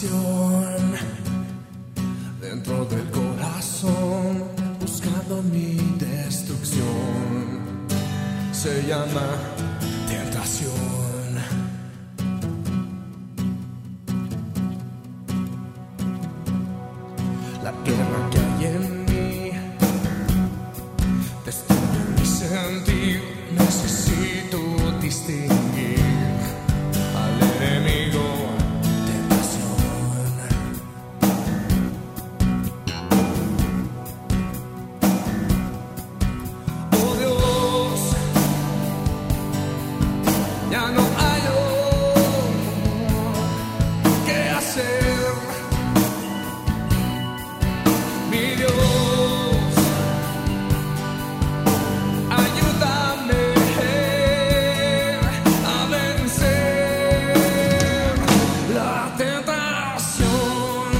tentación dentro del corazón, buscando mi destrucción. Se llama tentación. La guerra que hay en mí destruye mi sentir. Necesito distinguir al enemigo. Tentación. Oh Dios, ya no hay qué hacer. Mi Dios, ayúdame a vencer la tentación.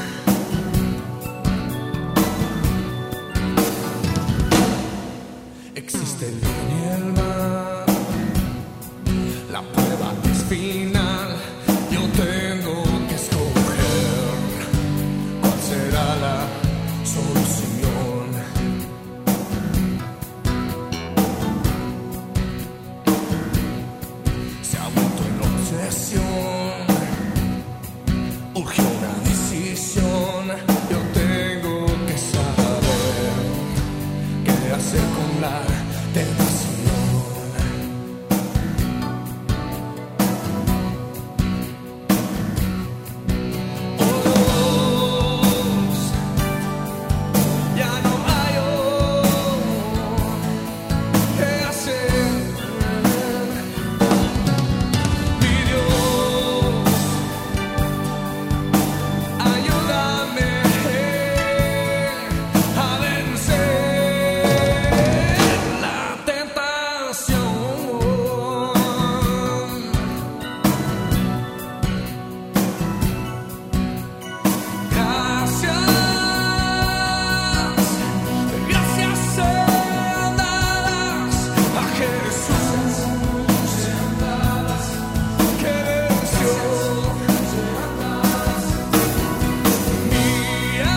Existe el bien y el mal, la prueba es final. Yo tengo que escoger cuál será la solución. Se ha vuelto en obsesión, urge una decisión. Yo tengo que saber qué hacer con la tentación. Ya no hay qué hacer. Mi Dios, ayúdame a vencer la tentación. Gracias sean dadas a Jesús, que venció. Mía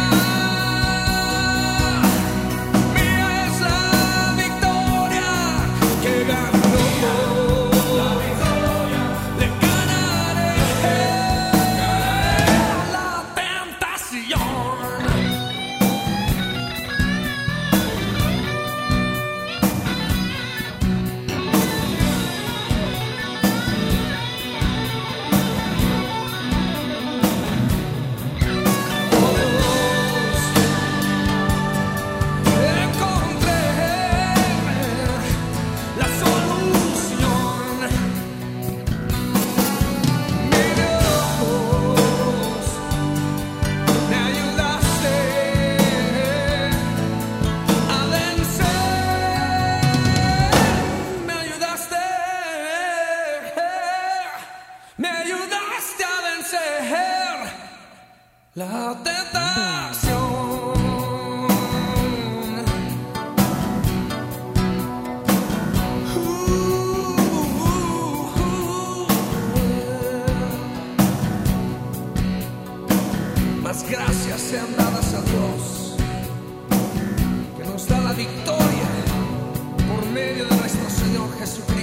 es la victoria que ganó. Le ganaré la tentación. Encontré la solución. Mi Dios, me ayudaste a vencer. Me ayudaste a vencer la tentación. Más gracias sean dadas a Dios, que nos da la victoria por medio de nuestro Señor Jesucristo.